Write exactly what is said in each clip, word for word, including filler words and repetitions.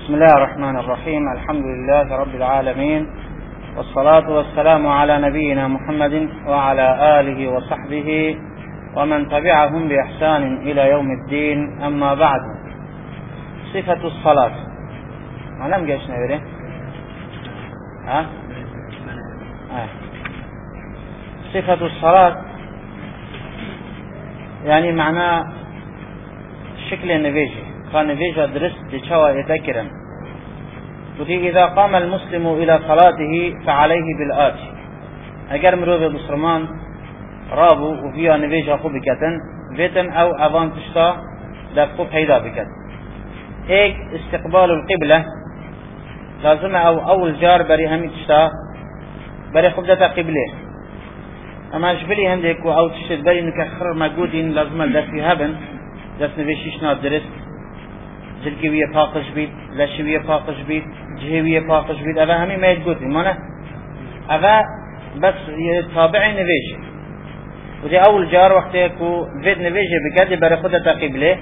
بسم الله الرحمن الرحيم. الحمد لله رب العالمين، والصلاة والسلام على نبينا محمد وعلى آله وصحبه ومن تبعهم بإحسان إلى يوم الدين. أما بعد، صفة الصلاة معلم جيش نبيله ها آه. صفة الصلاة يعني معناه شكل النبيجي كان نبيجا درست بشوا يذكرا وتي إذا قام المسلم إلى صلاته فعليه بالآتي. أجر مروه بسرمان رابو وفيها نبيجا خو بكتن بيتن أو أبان تشتا دفقو بحيدا بكت. هيك استقبال القبلة لازم أو أول جار بري همي تشتا بري خبدة قبله، أما جبلي هندك أو تشتد بري نكخر مجودين لازم دفي هبن دست نبيشيشنا درست جلكوية فاقش بيت، لشوية فاقش بيت، جهوية فاقش بيت، أبا همي ما يتقوتي مانا أبا بس يتابعي نبيجي. ودي أول جار وقت يكو فيد نبيجي بكاد بري خدة قبله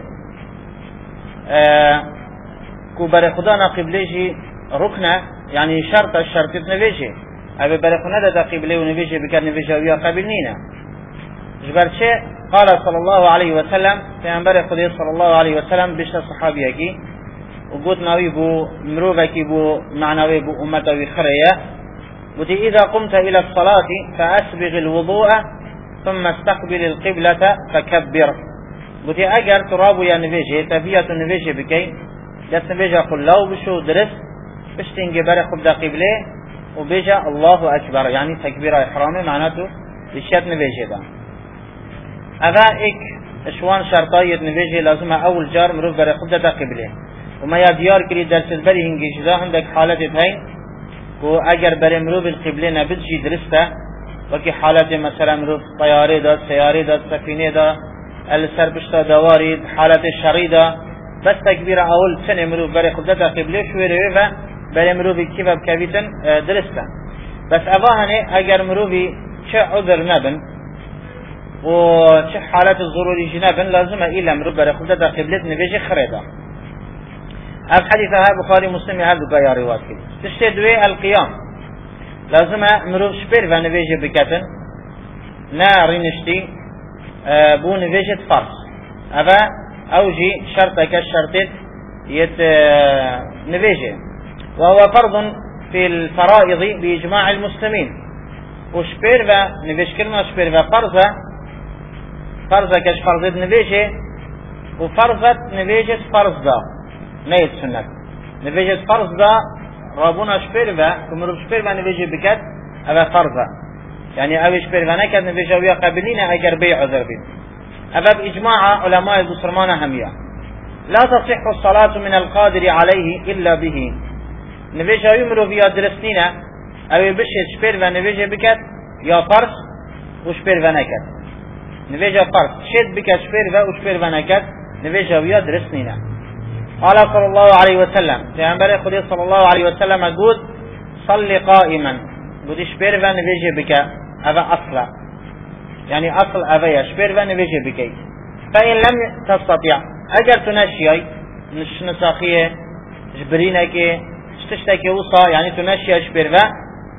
آه كو بري خدانا قبليجي ركنة يعني شرط الشرط نبيجي أبا بري خدة قبله ونبيجي بكاد نبيجي ويا قبلنينا جبرشي. قال صلى الله عليه وسلم في أنبار خدي صلى الله عليه وسلم بشتا صحابيك وقلت ناوي بو مروفك بو معنوي بو أمتوي خرية وتي إذا قمت إلى الصلاة فأسبغ الوضوء ثم استقبل القبلة فكبر. وتي أجر ترابو يا نبيجي تفية نبيجي بكي جس نبيجي قل لو بشو درس بشتين جبار خبدا قبله وبيجا الله أكبر يعني تكبير إحرامي معناته بشيات نبيجي ده. أذا إك إشوان شرطية نبيجي لازم أول جار مروف بري خبدة قبله وما يديار كري درس البري هنجي جدا عندك حالة هين وأجر بري مروف القبله نبتجي درسته وكي حالة مثلا مروف طيارة دا سيارة دا سفينة دا السربشتا دواري حالة الشريدة بس تكبير أول سنة مروف بري خبدة قبله شوي رويفة بري مروف كيف بكابيتن درسته. بس أباهني أجر مروفي شو عذر نبن وش حالات الضروري جنابا لازم إلا مروف بري خبدة قبلت نبيجي خريطة. هذا حديثها بخاري مسلم هذا بقى روايات كده. تشتدوي القيام لازم مروف شبير فنبيجي بكتن ناري نشتي آه بو نبيجي فرص هذا أوجي شرطك الشرطت يت آه نبيجي وهو فرض في الفرائض بإجماع المسلمين. وشبير فنبيج كلمة شبير ففرضة فرضة كش فرضة نبيجة وفرضة نبيجة فرض دا نيت سنة نبيجة فرض دا رابونا شبيرفا كمروب شبيرفا نبيجة بكت أبا فرضة يعني أبي شبيرفا نكت نبيجة ويا قابلين أجر بيع عذر بيت أبا بإجماع علماء البصرمان همية لا تصح الصلاة من القادر عليه إلا به. نبيجة يمرو يا درسنينا أبي بشت شبيرفا نبيجة بكت يا فرض وشبيرفا نكت نبيجا فرق شد بك شبيرفا وشبيرفا نكت نبيجا ويا درسنينا. قال صلى الله عليه وسلم في أنبار خدي صلى الله عليه وسلم قد صلي قائما قد شبيرفا نبيجا بك هذا أصلا يعني أصل أبيا شبيرفا نبيجا بك. فإن لم تستطيع أجر تنشي نش نساخية جبرينك تشتكي وصا يعني تنشي شبيرفا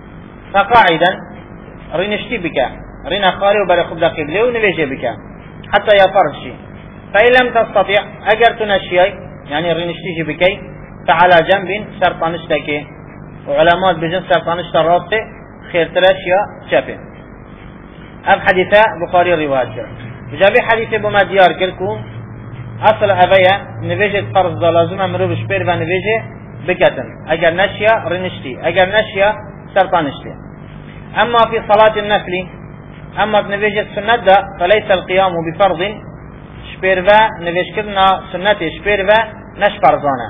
فقاعدا رينشتي بك رينا خاري وبري خبدا قبله ونبيجي بك حتى يفرج شيء. فإن لم تستطيع أجر تنشي يعني رينشتيجي بكي فعلى جنب سرطانشتك وعلامات بجن سرطانشت الرابطة خير تراشيا شابه. أب حديثة بخاري رواية بجابي حديثة بما ديار كلكو أصل أبايا نبيجي فرض لازم أمرو بشبير ونبيجي بكتن أجر نشيا رينشتي أجر نشيا سرطانشتي. أما في صلاة النفل أما نبيجة سنة فليس القيام بفرض شبيرفا نبيج كرنا سنة شبيرفا نش فرضانا.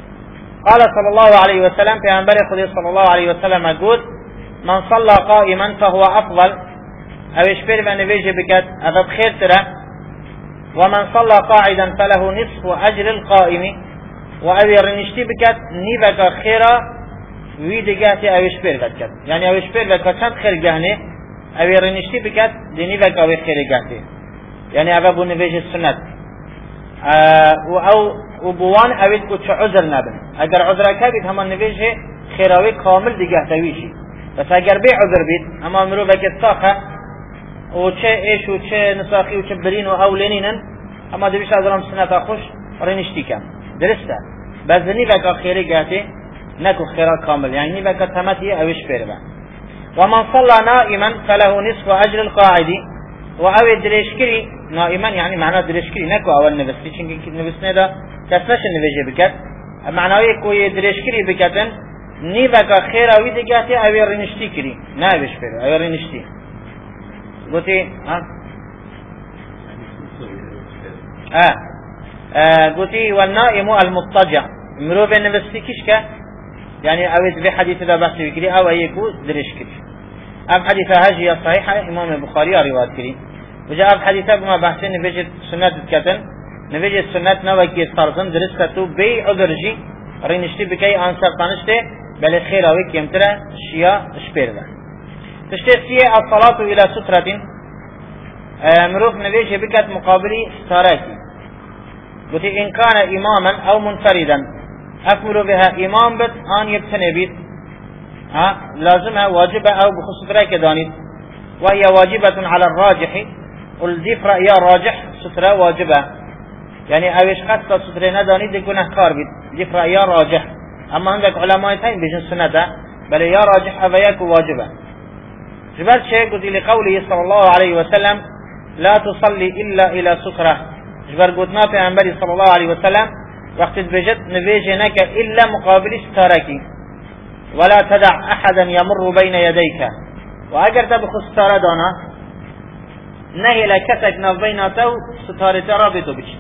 قال صلى الله عليه وسلم في أنبار خدي صلى الله عليه وسلم قد من صلى قائما فهو أفضل أو شبيرفا نبيج بكت أذب خير ترى ومن صلى قاعدا فله نصف أجر القائم وأبي رنشتي بكت نيبك خيرا ويدقاتي أو شبيرفا كت يعني أو شبيرفا كت خير جهنه أبي رنشتي بكت ديني بك أو خير جهته يعني أبا بو نبيج السنة آه أو و بوان اوید کو چه عذر نبن اگر عذر کبید همان نویجه خیراوی کامل دیگه دویشی بس اگر بی عذر بید اما مرو بکت ساخه و چه ایش و چه نساخی و چه برین و اولینینن اما دویش از رام سنتا خوش رنشتی کم درسته بس نیوکا خیری گهتی نکو خیرا کامل یعنی نیوکا تمتی اویش پیربه ومن صلى نائما فله نصف اجر القاعدي و او درشکری نائما یعنی معنا درشکری نکو اول نوستی چونکه نوسنه دا کس نشه نویجه بکت معناوی کوی درشکری بکتن نیوکا خیر اوی دگهتی اوی رنشتی کری نه اویش پیرو اوی رنشتی گوتی ها اه گوتی والنائم المضطجع مرو به نوستی کش که يعني اوید به حدیث دا بحث بکری او ایکو درش کری اب حدیث هجی صحیح امام بخاری روایت کری و جا اب حدیث بما بحث نویجه سنت کتن نویجه سنت نوکی استارزن درس کتو بی عذرجی رینشتی بکی آنسر تانشته بل خیر اوی کمتره شیا شپیر ده تشته سیه الصلاة الى سترة مروف نویجه بکت مقابلی ستارکی گوتی ان کان اماما او منفردا أكمل بها إمام بت آن يبتني بيت ها لازمها واجبة أو بخصوص رأي كدانيت وهي واجبة على الراجح والذيف رأي راجح سترة واجبة يعني أويش خاصة سترة ندانيت يكون أحكار بيت ذيف رأي راجح أما عندك علماء تين بيجن سنة بل يا راجح أبيك واجبة جبال شيء قلت لقوله صلى الله عليه وسلم لا تصلي إلا إلى سترة جبال قلتنا في عنبري صلى الله عليه وسلم وقت بجد نبيجنك إلا مقابل ستارك ولا تدع أحدا يمر بين يديك وأجر تبخ ستارة دانا نهي لكتك نبيناتو ستارة رابطو بش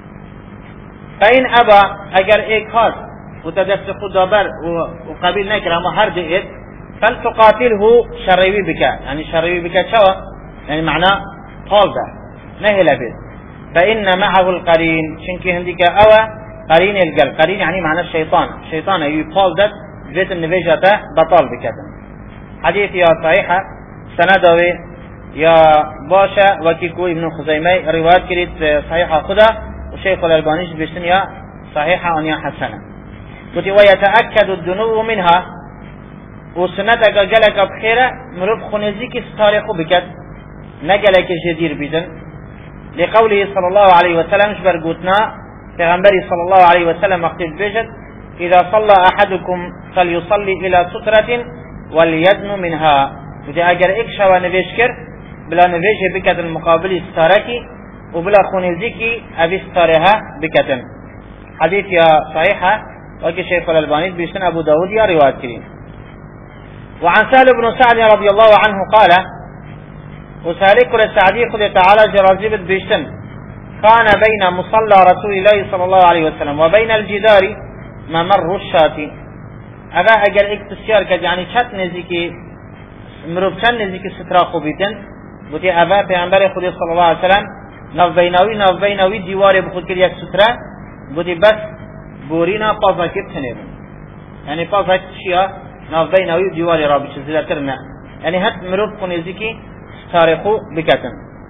فإن أبا أجر إيكاد وتدفت خدابر وقبيل نكر أما هر دئت فلتقاتله شريوي بك يعني شريوي بك شوى يعني معناه طالبة نهي لبيت فإن معه القرين شنكي هندك أوى قرين القلب قرين يعني معنى الشيطان الشيطان يقال ده بيت النبيجة بطال بكتن حديث يا صحيحة سندوي يا باشا وكيكو ابن خزيمي روايات كريت صحيحة خدا وشيخ الألبانيش بيشتن يا صحيحة أن يا حسنة قلت ويتأكد الدنو منها وسنتك قلق بخيرة مروب خنزيك ستاريخو بكت نقلك جدير بيدن لقوله صلى الله عليه وسلم شبر قوتنا پیغمبری صلی الله علیه و سلم وقتی بجد اذا صلى احدكم فليصلي الى سترة وليدن منها وده اگر ایک شوا نویش کر بلا نویش بکت المقابلی ستارکی و بلا خونیزیکی ابی ستارها بکتن حدیث یا صحیحه وكي شيخ الألباني بيشتن أبو داود يا رواية كريم. وعن سهل بن سعد رضي الله عنه قال وسهل كل السعدي خذ تعالى جرازيب بيشتن كان بين مصلى رسول الله صلى الله عليه وسلم وبين الجدار ممر الشاة أبا أجر اكتسيار كد يعني شات نزيكي مروبشان نزيكي ستراخو بيتن بوتي أبا پیغمبر خود صلى الله عليه وسلم ناف بيناوي ناف بيناوي ديوار بخود كر یک سترا بوتي بس بورينا پازا كت تنبن يعني پازا شيا ناف بيناوي ديوار رابش زلترنا يعني هت مروب نزيكي ستارخو بكتن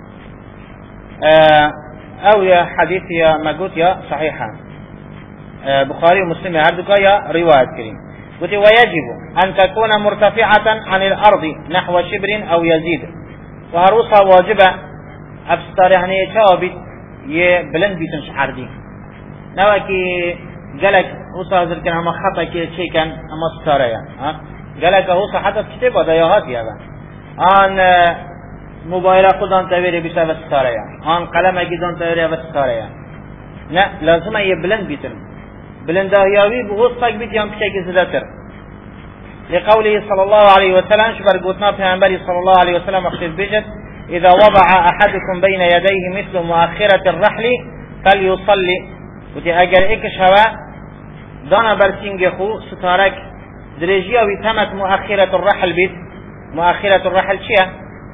آه او يا حديث يا مقوت يا صحيحة آه بخاري ومسلم عبدك يا رواية كريم قلت ويجب أن تكون مرتفعة عن الأرض نحو شبر أو يزيد وهروسها واجبة أبستار يعني يتوابت يبلند بيتنش عردي نواكي قالك وصا هذا كان هم خطأ كي شيء كان أما ستاريا ها قالك وصا حتى كتب ودياهات يا بان آن موبایل خودان تاویری بیشتر وستاره آن قلم اگیدان تاویری وستاره نه لازم یه بلند بیتن بلند آیاوی بغوص بیت یام پیش زدتر لقوله صلى الله عليه وسلم شبر قوتنا پیغمبر صلى الله عليه وسلم اخشد بجد اذا وضع احدكم بين يديه مثل مؤخرة الرحل فليصلي ودي اگر اكش هوا دانا برسینگ خو ستارك درجی اوی تمت مؤخرة الرحل بیت مؤخرة الرحل چیه؟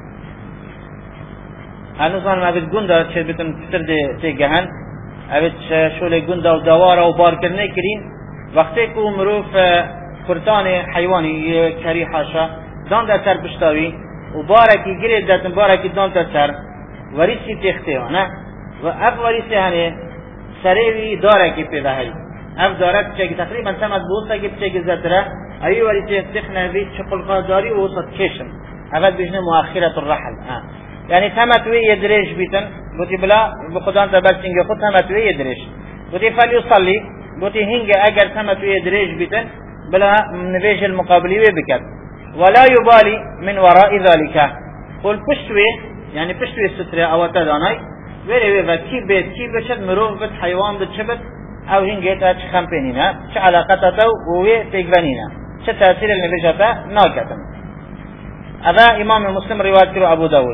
هنوزان ما بيت گندا چه بتن فتر ده تيجهن ابيت شغل گندا و دواره و بار کرنے کرین وقتی کو مروف کرتان حیوانی کری حاشا دان در سر پشتاوی و بارکی گرید داتن بارکی دان در سر وریسی تخته نه و اب وریسی هنه سریوی داره که پیدا هی اف داره که تقریبا تمت بوسه که که زتره ای ولی تخنه بی شغل قداری وسط کشم اول بجنه مؤخره الرحل اه يعني تمت وی يدرج بیتن گوتی بلا بخدان تبرچنگ خود تمت وی يدرج گوتی فليصلي گوتی هنگ اگر تمت وی يدرج بیتن بلا نبيش المقابلی وی بکد ولا يبالي من وراء ذلك قل پشتوی يعني پشتوی ستره او تدانای ولی و کی بیت کی بشد مروف بت حیوان بت شبت او هنگ تا چه خمپینینا چه علاقه تا و وی پیگوانینا چه تاثیر النبیجاتا ناکتن هذا امام مسلم روایت کرو ابو داود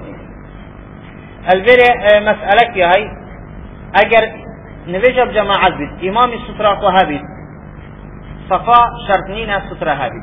البره مسئله کی هی اگر نویج جماعت بید امام ستره خواه بید صفا شرط نینا ستره بید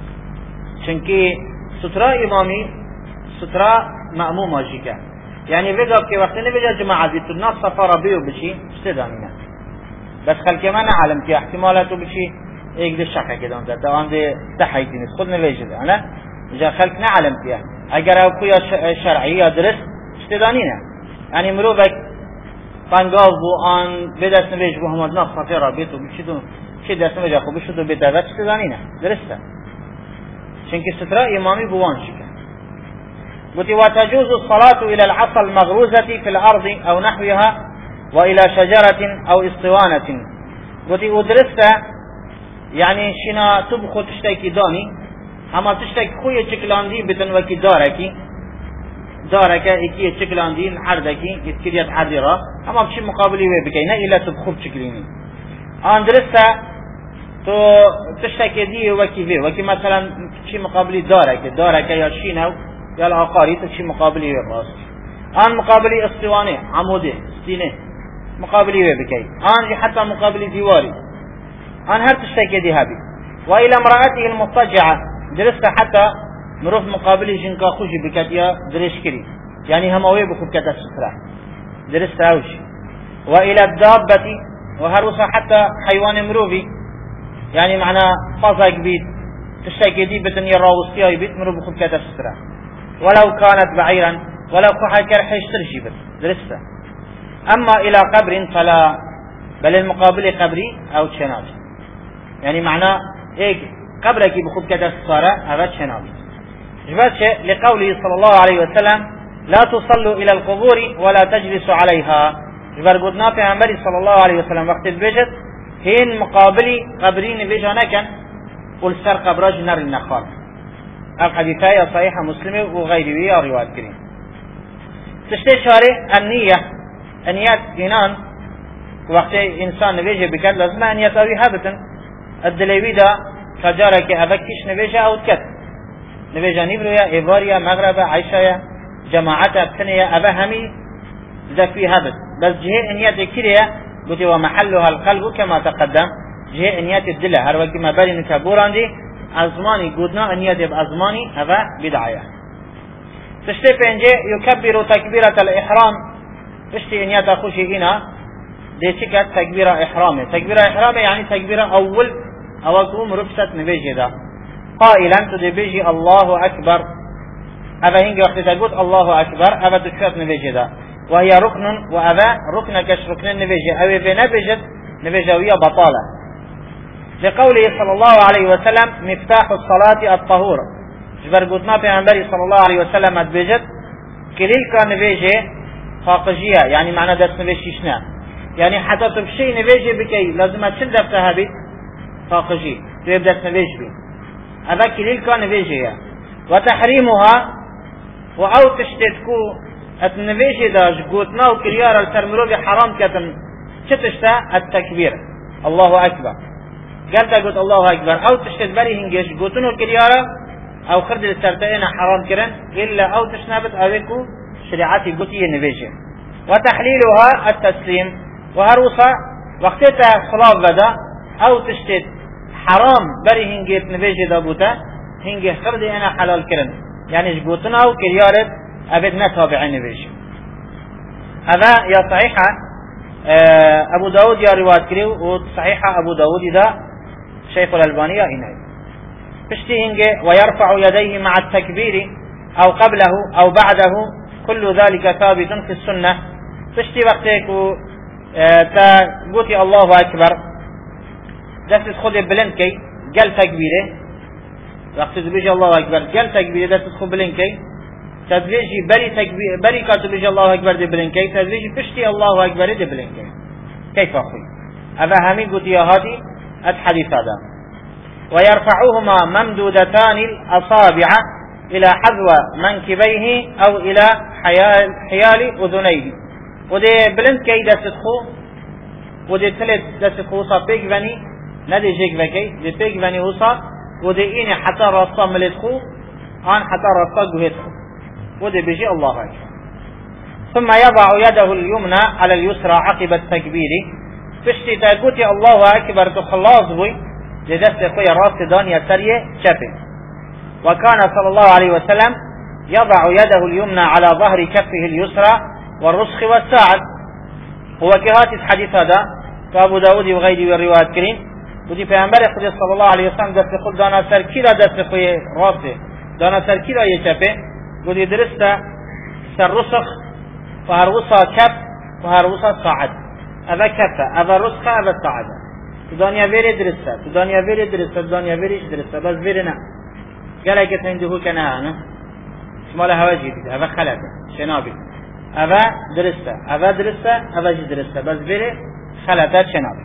چونکه ستره امامی ستره مأموم آجی که یعنی بگاب که وقتی نویج جماعت بید تو ناس صفا را بیو بچی استدانینا بس خلق من عالم که احتمالاتو بچی ایک ده شقه که دانده تا آن ده تحییدی نیست خود نویج ده انا جا خلق نعلم که اگر او کویا شرعی یا درست استدانینه یعنی مروفک پنگاو بو آن به دست نویج بو هماد ناف صفی را بیتو بچیدون چه دست نویج خوب بشد و به دوت استدانینه درسته چونکه ستره امامی بوان شکن قلت وتجوز الصلاة الى العصا المغروزة في الارض او نحوها والى شجرة او اسطوانة قلت ودرسته يعني شنا تبخو تشتاكي داني اما تشتاكي خوية چکلاندی بتن وكي داركي دارك اكي چکلاندی عردكي اتكريات عردي را اما بشي مقابلي وي بكينا الا تبخو چکليني آن درسته تو تشتاكي دي وكي وي وكي مثلا بشي مقابلي دارك دارك يا شينو يا العقاري تشي مقابلي وي راس آن مقابلي اسطوانه عموده ستينه مقابلي وي بكي آن حتى مقابلي ديواري آن هر تشتاكي دي هابي والى امرأته المضطجعة درسته حتى مروف مقابل جنكا خوشي بكاتيا درش كري يعني هموي بخود كتا سترة درسته اوش والى الدابة وهروسا حتى حيوان مروفي يعني معنى فازق بيت تشتاكي دي بتن يراوستيا بيت مروف بخود كتا سترة ولو كانت بعيرا ولو كحا كرحيش ترجي بت درسته اما الى قبر فلا بل المقابل قبري او تشناج يعني معنى ايه قبرك بخود كتا سترة هذا تشناج جبتش لقوله صلى الله عليه وسلم لا تصلوا الى القبور ولا تجلسوا عليها جبر قدنا في عمري صلى الله عليه وسلم وقت البجت هين مقابلي قبرين بيجانا كان قل سر قبراج نار النخال الحديثية صحيحة مسلمة وغيره روايات كريم تشتي شارع النية النيات جنان وقت انسان نبيجه بكت لازم ان يتاوي هبتا الدليوي دا فجارك ابكش نبيجه او تكت نبيجه نبرويا ايفاريا مغرب عيشايا جماعة ابتنيا ابا همي ذكي هبت بس جهة انيات كريا قلت ومحلها القلب كما تقدم جهة انيات الدلة هر وقت ما بالي نكبوران دي ازماني قدنا انيات بازماني هذا بدعية تشتي بنجي يكبر تكبيرة الاحرام تشتي انيات اخوشي هنا دي شكت تكبيرة احرامي تكبيرة احرامي يعني تكبيرة اول او اقوم رفست نبيجي دا قائلا تدي بيجي الله اكبر ابا هنجي وقت تقول الله اكبر ابا تشفت نبيجي دا وهي ركن وابا ركن كش ركن نبيجي او بنبيجت نبيجوية بطالة لقوله صلى الله عليه وسلم مفتاح الصلاة الطهور جبر قلتنا في عنبري صلى الله عليه وسلم ادبيجت كليل كان نبيجي فاقجية يعني معنى دست نبيجيشنا يعني حتى تبشي نبيجي بكي لازم تشل دفتها بي فاقجي تبدأ دست نبيج بي هذا كليل كان نبيجي وتحريمها وأو تشتتكو النبيجي داش قلتنا وكريار الترمروبي حرام كتن شتشتا التكبير الله أكبر قالت قلت الله أكبر أو تشتت بري هنجيش قلتنو كريارا أو خرد السرطين حرام كرن إلا أو تشنبت أويكو شريعاتي قلتي النبيجي وتحليلها التسليم وهروسا وقتها خلاف بدا أو تشتت حرام بري هنجيت نبيجي دابوتا هنجي خردي أنا حلال كرن يعني قلتنا أو كريارت أبد نتابع النبيجي هذا يا صحيحة أبو داود يا رواية كريو وصحيحة أبو داود إذا شيخ الألبانية هنا بشتي هنجي ويرفع يديه مع التكبير أو قبله أو بعده كل ذلك ثابت في السنة بشتي وقتك تا قوتي الله أكبر دست خود بلند كي قل تكبيره وقت تبيج الله أكبر قل تكبيره دست خود بلند كي تدريجي بري تكبير بري كاتو بيج الله أكبر دي بلند كي تدريجي بشتي الله أكبر دي بلند كي كيف أخوي هذا همين قوتي هاتي الحديث هذا ويرفعهما ممدودتان الأصابع إلى حذو منكبيه أو إلى حيال, حيال أذنيه ودي بلند كي دستخو ودي تلت دستخو صا بيك بني ندي جيك بكي دي بيك بني وصا ودي إني حتى رصا ملتخو آن حتى رصا قهتخو ودي بيجي الله أكبر ثم يضع يده اليمنى على اليسرى عقب التكبير فشتي تاقوتي الله أكبر تخلاص بي لدست خويا راس دانيا سرية شفي وكان صلى الله عليه وسلم يضع يده اليمنى على ظهر كفه اليسرى والرسخ والساعد هو كهات الحديث هذا كأبو داود وغيره والروايات كريم ودي في أنبار خدي صلى الله عليه وسلم دست خود دانا سر كلا دست خويا راسه دانا سر كلا يشفي ودي درسته سر رسخ وهروسا كف وهروسا ساعد هذا كفه هذا رسخ هذا ساعد دنیا ویری درسته دنیا ویری درسته دنیا ویریش درسته بس ویری نه قال لك عنده كنا انا شمال هوا جديد هذا خلته شنابي هذا درسته هذا درسته هذا جد درسته بس ويري خلته شنابي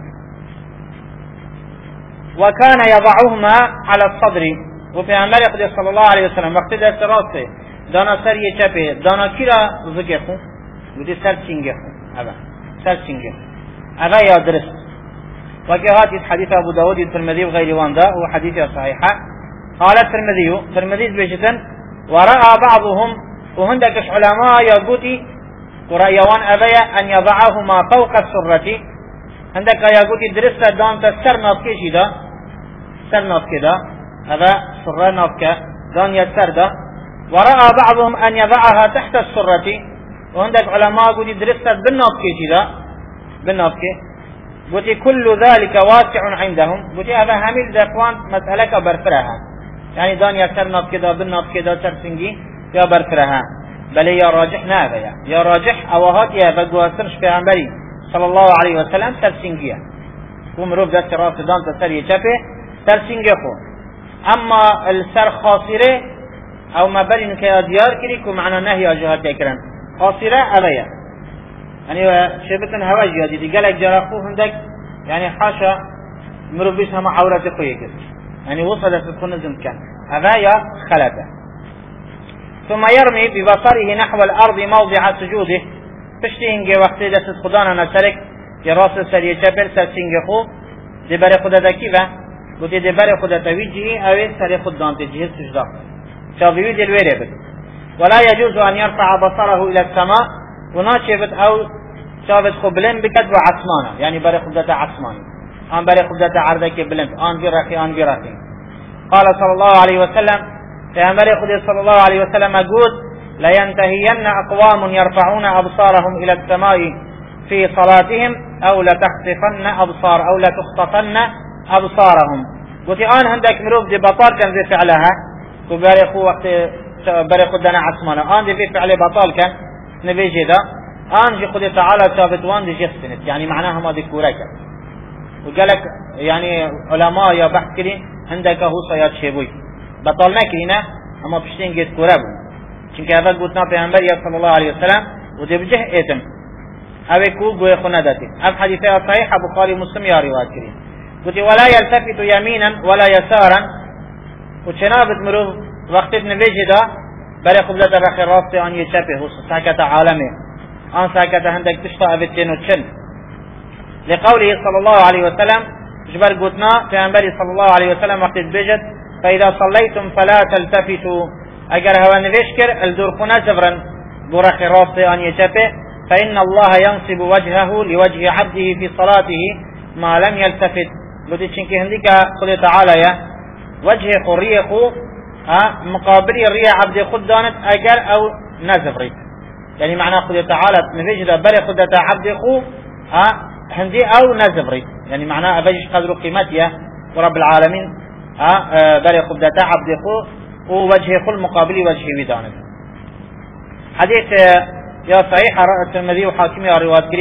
وكان يضعهما على الصدر وفي عمر صلى الله عليه وسلم وقت دست راسه دانا سر يچپه دانا كيرا زكيخو ودي سر چنگخو هذا سر چنگخ هذا يا درست وكهات حديث أبو داود الترمذي وغير واندا وحديث صحيحة قال الترمذي الترمذي بجدا ورأى بعضهم وهندكش علماء يقولي ورأيوان أبيا أن يضعهما فوق السرة عندك يقولي درست دان تسر نافكي شدا سر نافكي دا هذا سر نافكي دان يسر دا ورأى بعضهم أن يضعها تحت السرة وهندك علماء يقولي درست بالنافكي شدا بالنافكي قلت كل ذلك واسع عندهم قلت هذا هميل دقوان مسألة برفرها يعني دان يسر ناف كده بالناف كده ترسنجي يا برفرها بل يا راجح نابيا يا راجح اوهات يا بقواسرش في عمبري صلى الله عليه وسلم ترسنجيا ومروف دست راس دان تسر يشفه ترسنجي خو اما السر خاصره او ما برين كيا ديار كريكو معنا نهي اجهات يكرن خاصره ابيا يعني شبتن هواجي هذه دي قالك جراخو هندك يعني حاشا مروبيش هم عورات قوية يعني وصلت تكون زمكان هذا يا خلته ثم يرمي ببصره نحو الأرض موضع سجوده فشتينجي وقت دست خدانا نسرك يراس سريه جبل سرسينجي خو دي بري خدا دكيبه ودي دي بري خدا تويجي او سري خدان تجيه سجده شاويوي دي الويري بد ولا يجوز أن يرفع بصره إلى السماء وناشبت او شافت خو بلند بكد وعثمانه يعني بري خدته عثماني ان بري خدته عرضك بلند ان في رخي ان في رخي قال صلى الله عليه وسلم يا بري خدته صلى الله عليه وسلم يقول لا ينتهين اقوام يرفعون ابصارهم الى السماء في صلاتهم او لتخطفن ابصار او لتخطفن ابصارهم قلت ان عندك مروف دي بطال كان زي فعلها وبري خو وقت بري خدنا عثمانه ان دي في فعل بطال كان نبي جدا آنجي خدي تعالى ثابت وان دي جسنت يعني معناها ما دي كوريك وقالك يعني علماء يا بحث كرين عندك هو صياد شيبوي بطل نكرينا اما بشتين جيت كورابو چونك هذا قلتنا پیغمبر صلى الله عليه وسلم ودي بجه ايتم اوه كو قوي خونه داتي اف حديثة صحيح بخاري مسلم يا روايات كرين قلت ولا يلتفت يمينا ولا يسارا وچنابت مروف وقت نبيجي دا بري قبلة بخير راسي ان يشبه ساكة عالمي ان ساكة عندك تشطأ بالتين وتشل لقوله صلى الله عليه وسلم جبر قلتنا في أنبري صلى الله عليه وسلم وقت بجد فإذا صليتم فلا تلتفتوا اگر هوا نوشكر الدرقنا زفرا برخ راسي ان يشبه فإن الله ينصب وجهه لوجه عبده في صلاته ما لم يلتفت قلت شنك هنديك قل تعالى يا وجه قريخو مقابل الرياء عبد خد دانت اگر او نزفري يعني معنى قل تعالى نفجد بري خدة عبد خو هندي او نزفري يعني معنى ابجش قدر قيمتها ورب العالمين بري خدة عبد خو ووجه خل مقابل وجه ودانت حديث يا صحيح الترمذي وحاكم يا روايات كريم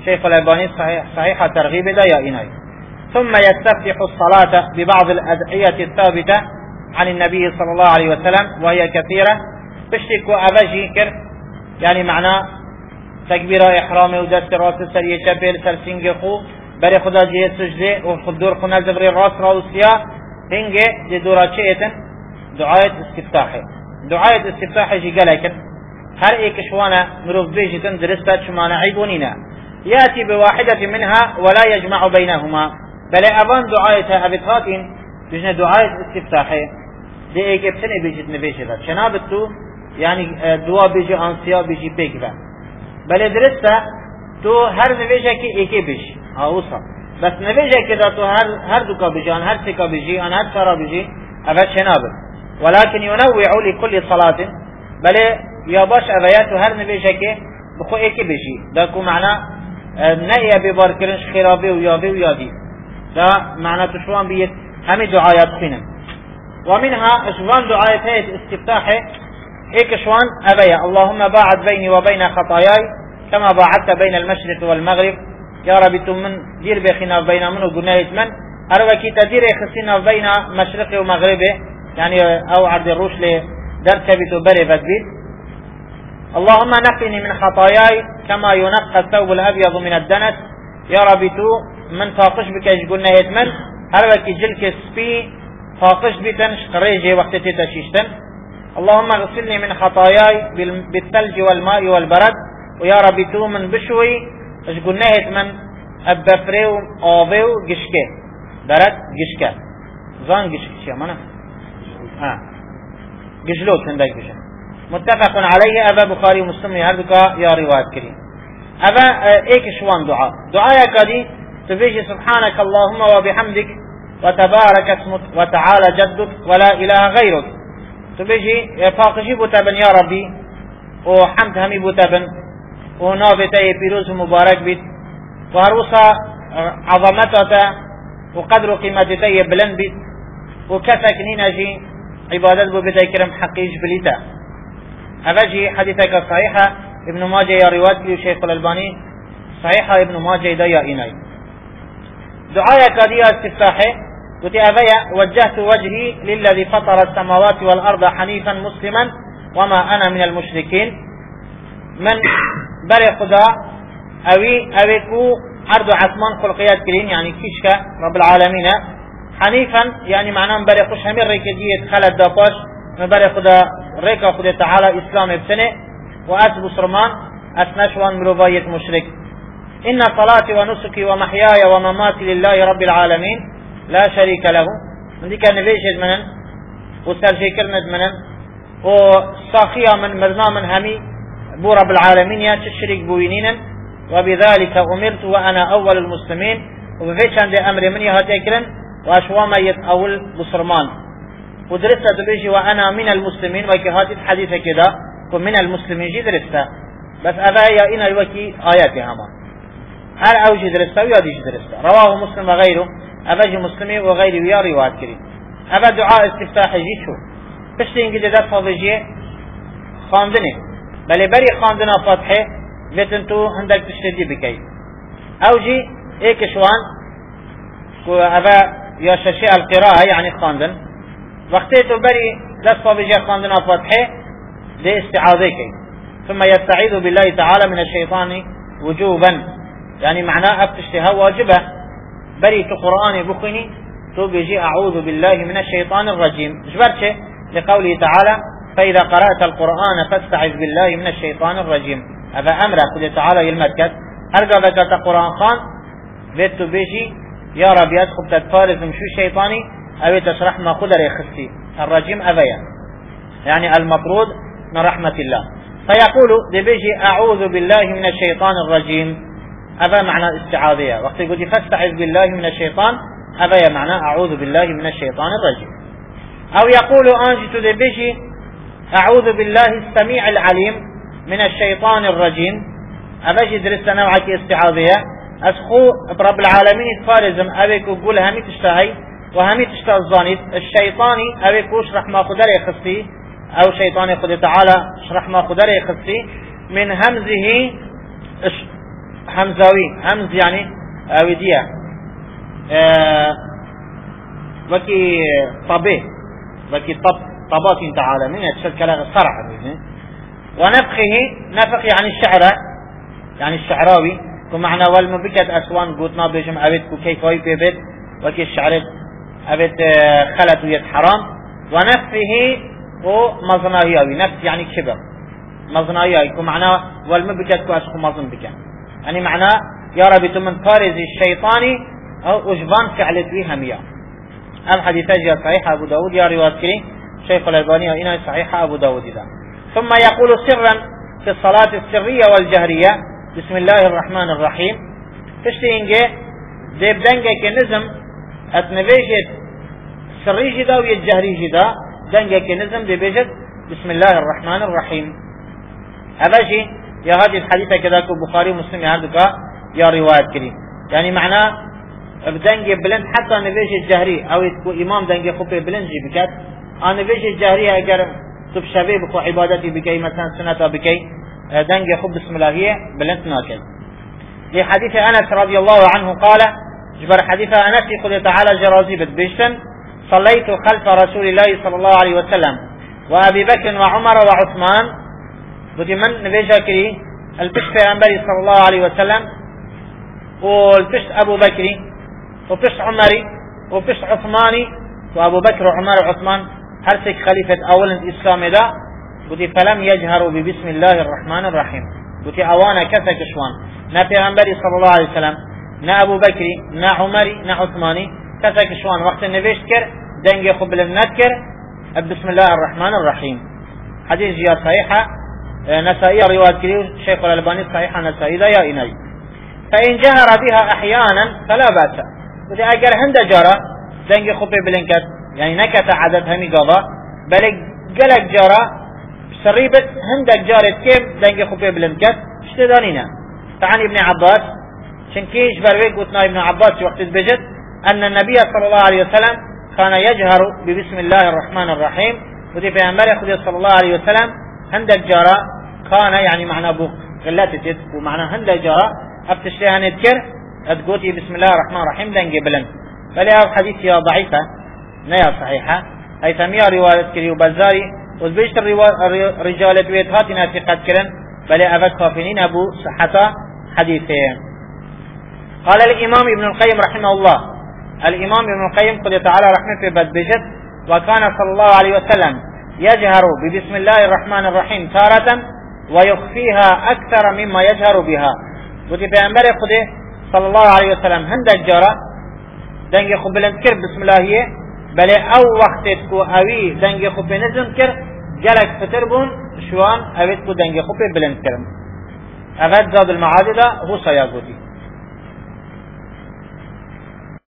شيخ الألباني صحيح صحيح ترغيب دا يا إناي. ثم يستفتح الصلاة ببعض الأدعية الثابتة عن النبي صلى الله عليه وسلم وهي كثيرة بشتك وأبجي كر يعني معناه تكبير إحرامي ودست راس سرية شبيل سرسنج خو بري خدا جيه سجده وخدور خنا زبري راس راوسيا هنگه دي دورا چيتن دعاية استفتاحي دعاية استفتاحي جي قلقن هر ايك شوانا مروف بيجتن درستا شمانا عيبونينا يأتي بواحدة منها ولا يجمع بينهما بل أبان دعاية أبتهاتين بجنا دعاية استفتاحي دي ايك ابتني بيجتن بيجتن شنابتو يعني دعا بيجي انسيا بيجي بيكبا بل درستا تو هر نویجه که ایکی بیش آوسا بس نویجه که دا تو هر هر دو کا بیجی آن هر سی کا بیجی آن هر چارا بیجی اوه چنابه ولكن ينوع لكل صلاة بله یا باش اوه تو هر نویجه که بخو ایکی بیجی دا کو معنا نه ببار کرنش خرابه و یابه و یادی دا معنا تشوان بید همه دعایات خینن ومنها اشوان دعایت استفتاحه ایک شوان اوه اللهم باعد بيني وبين خطاياي كما باعدت بين المشرق والمغرب يا رب تمن دير بخنا بين من وجنايت من أروكي تدير خسينا بين مشرق ومغرب يعني أو عرض الروش لدرك بتبري بدبيت اللهم نقني من خطاياي كما ينقى الثوب الأبيض من الدنس يا رب تو من فاقش بك جنايت من أروكي جلك سبي فاقش بتنش قريجي وقت تتشيشتن اللهم اغسلني من خطاياي بالثلج والماء والبرد ويا ربي تو من بشوي اش قلناهت من ابفريو اوفيو قشكي برد قشكي زان قشكي مانا ها قشلوك هندك بشن متفق عليه ابا بخاري ومسلم هردك يا رواية كريم ابا ايك شوان دعاء دعاء كدي تبيجي سبحانك اللهم وبحمدك وتبارك اسمك وتعالى جدك ولا اله غيرك تبيجي فاقشي بوتابن يا ربي وحمد همي بوتابن ونافته بيروز مبارك بيت وهروسا عظمته وقدر قيمته بلند بيت وكفك نينجي عبادت بو بدا كرم حقيج بليتا أفجي حديثك صحيحة ابن ماجه يا رواية لي شيخ الألباني صحيحة ابن ماجه دا يا إناي دعايا كديا استفتاحي قلت أبيا وجهت وجهي للذي فطر السماوات والأرض حنيفا مسلما وما أنا من المشركين من بري خدا اوي اوي كو عرض عثمان خلقيات كرين يعني كيشكا رب العالمين حنيفا يعني معناه بري خوش همين ريكجية خلت داپاش من بري خدا ريكا خدا تعالى اسلام ابتنه واسبو سرمان اسنشوان مروباية مشرك ان صلاتي ونسكي ومحياي ومماتي لله رب العالمين لا شريك له من دي كان نبيشد منن وسالشي كرند منن وصاخية من مرنا من همي بو رب العالمين يا تشرك بوينين وبذلك أمرت وأنا أول المسلمين وبفيش عند أمر مني هاتيكرن وأشواما يتأول بصرمان ودرسة تبيجي وأنا من المسلمين وكي هاتي حديثة كده ومن المسلمين جي درسة بس أبايا إن الوكي آياتي هما هل أوجي درسة ويادي جي درسة رواه مسلم وغيره أباجي مسلمي وغيره ويا روايات كريم أبا دعاء استفتاح جي شو بشتين قد دفع بجي خاندني بله بری خواندنا فتحه بتن تو هندک تشتدی بکی اوجی ایک شوان کو ابا یا ششی القراءه يعني خواندن وقتی تو بری دست بجی خواندنا فتحه ده استعاذه کی ثم يستعيذ بالله تعالى من الشيطان وجوبا يعني معناه ابتشتها واجبه بری تو قرآن بخونی تو بجي اعوذ بالله من الشيطان الرجيم جبرت لقوله تعالى فإذا قرأت القرآن فاستعذ بالله من الشيطان الرجيم هذا أمر قل تعالى المدكت هرقا بكت قرآن خان بيت بيجي يا رب يدخل تتفارز مشو شيطاني أو تشرح ما قدر يخسي الرجيم أبيا يعني المطرود من رحمة الله فيقول دي بيجي أعوذ بالله من الشيطان الرجيم أبا معنى استعاذية وقت يقول فاستعذ بالله من الشيطان أبا معنى أعوذ بالله من الشيطان الرجيم أو يقول أنجت دي بيجي أعوذ بالله السميع العليم من الشيطان الرجيم أبجي درست نوعك استعاذية أسخو برب العالمين تفارزم أبيك وقول همي تشتهي وهمي تشتهي الظانيت الشيطاني أبيك وشرح ما قدر يخصي أو شيطاني قد تعالى شرح ما قدر يخصي من همزه همزاوي همز يعني اودية اه وكي طبي وكي طب طبات انت عالمين يتشد كلام صرع. ونفخه نفخ يعني الشعر يعني الشعراوي ومعنى والمبكت أسوان قوتنا بيجم أبد كيفاي بيبت وكي الشعر أبد خلت ويد حرام. ونفخه ومظناهيوي نفس يعني كبر مظناهيوي ومعنى والمبكت كأسكو مظن بك يعني معنى يا ربي تمن طارز الشيطاني أو أجبان فعلت بها مياه. أم حديثة جاء صحيح أبو داود يا رواية كريم شيخ الألباني وإنها صحيح أبو داود إذا. ثم يقول سرا في الصلاة السرية والجهرية بسم الله الرحمن الرحيم تشتينجي ديب دنجة كنزم اتنبيجت سري جدا ويجهري جدا دنجة كنزم ديبيجت بسم الله الرحمن الرحيم. هذا شيء يا هذه الحديثة كذاك البخاري ومسلم يعندك يا رواية كريم يعني معناه بدنجة بلند حتى نبيجت الجهري أو يتكو إمام دنجة خبه بلند جي بكات أنا نبيجت الجهري أجر تبشبه بكو عبادتي بكي مثلا سنة بكي دنجة خب بسم الله هي بلند ناكل. لحديث أنس رضي الله عنه قال جبر حديث أنس يقول تعالى جرازي بتبشتن صليت خلف رسول الله صلى الله عليه وسلم وأبي بكر وعمر وعثمان بدي من نبيجا كري البشت في أنبري صلى الله عليه وسلم والبشت أبو بكري وبشت عمري وبشت عثماني وأبو بكر وعمر وعثمان هرسك خليفة أول الإسلام ده بدي فلم يجهروا ببسم الله الرحمن الرحيم بدي أوانا كفك شوان نا پیغمبری صلی الله علیه وسلم نا ابو بکری نا عمری نا عثمانی کسا کشوان وقت نوشت کر دنگ خوب بلند کر بسم الله الرحمن الرحیم. حدیث جیا صحیحه نسائي رواية كريو شيخ الألباني صحيحه نسائي لا يا إناي. فإن جهر بها أحيانا فلا بأس. وذي أجر هند جرى دنگ خوب بلنكت يعني نكت عدد همي قضاء بل قلق جرى سريبت هندك جارت كيف دنگ خوب بلنكت اشتدانينا. فعن ابن عباس شنكيش برويك قلتنا ابن عباس وقت بجد أن النبي صلى الله عليه وسلم كان يجهر ببسم الله الرحمن الرحيم. وذي في أمر يخذ صلى الله عليه وسلم هندك جارة كان يعني معنى بوك غلات تد ومعنى هندك جارة أبتشتها نذكر أتقوتي بسم الله الرحمن الرحيم دنجي بلن بل يا حديث يا ضعيفة نيا صحيحة أي ثمية رواية كري وبزاري وذبيشت الرجال ويتهاتنا في قد كرن بل أبد خافنين أبو صحة حديثين. قال الإمام ابن القيم رحمه الله الإمام ابن القيم قل تعالى رحمه في بد بجد وكان صلى الله عليه وسلم يجهر ببسم الله الرحمن الرحيم تارة ويخفيها أكثر مما يجهر بها. وتي بأنبر خده صلى الله عليه وسلم هندك جارة دنگ خب بلند كر بسم الله هي بل أو وقت تكو أوي دنگ خب بنزم كر جلك فتربون شوان أويت كو دنگ خب بلند كرم أغد زاد المعادلة هو سياغودي